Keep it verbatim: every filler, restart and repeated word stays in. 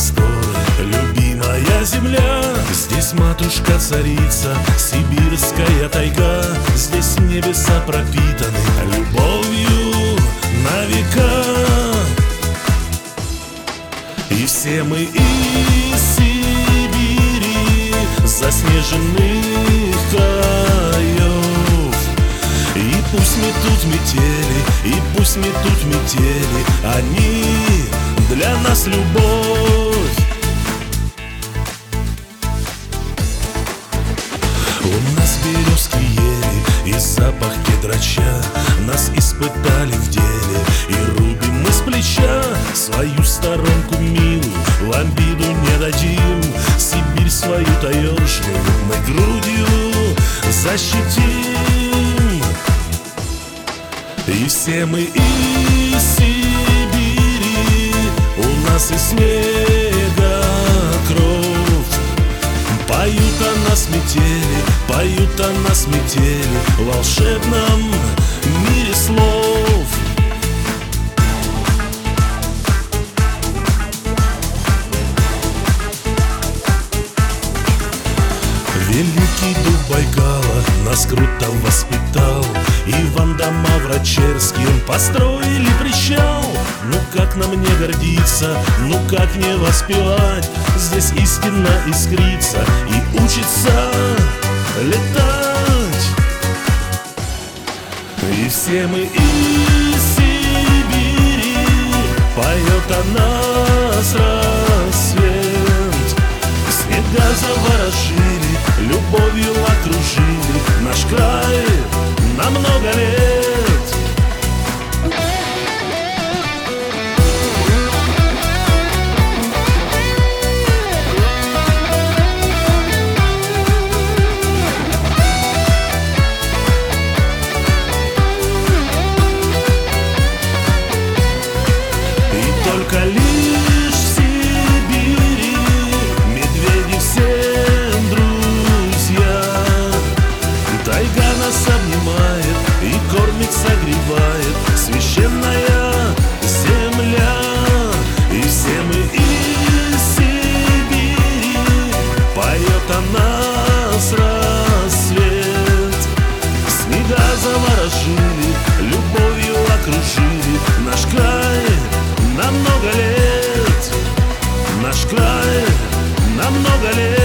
просторы, любимая земля. Здесь матушка-царица, сибирская тайга. Здесь небеса пропитаны любовью на века. И все мы из Сибири, заснеженных краев. И пусть метут метели, и пусть метут метели, они для нас любовь. У нас березки ели и запах кедрача нас испытали в деле, и рубим мы с плеча свою сторонку милую, в обиду не дадим. Сибирь свою таежную мы грудью защитим. И все мы из Сибири, у нас и снега кровь. Поют о нас метели, поют о нас метели в волшебном мире слов. Великий дух Байкала нас круто воспитал. Иван да Маврочерский он построили причал. Ну как нам не гордиться, ну как не воспевать? Здесь истина искрится и учится летать. И все мы из Сибири, поет о нас рассвет. Снега заворожили, любовью окружили наш край на много лет. И только лишь в Сибири медведи всем друзья. Тайга нас обнимает и кормит, согревает священная земля. И все мы из Сибири, поет о нас рассвет. Снега заворожили, любовью окружили наш край на много лет. Наш край на много лет.